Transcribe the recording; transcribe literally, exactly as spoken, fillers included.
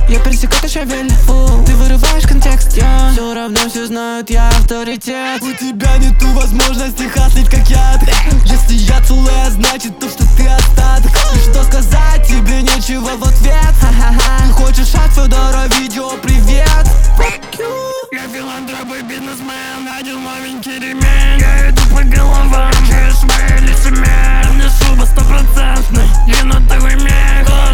Я пересекаю, ты шавель, фу. Ты вырываешь контекст, я все равно все знают, я авторитет. У тебя нету возможности хаслить как я. Если я целая, значит то, что ты остаток. И что сказать, тебе нечего в ответ. Ха-ха-ха. Хочешь от Федора видео, привет. Я филантроп и бизнесмен, надел новенький ремень. Я иду по головам, через свои лицемер. Мне шуба стопроцентный, ену такой мех.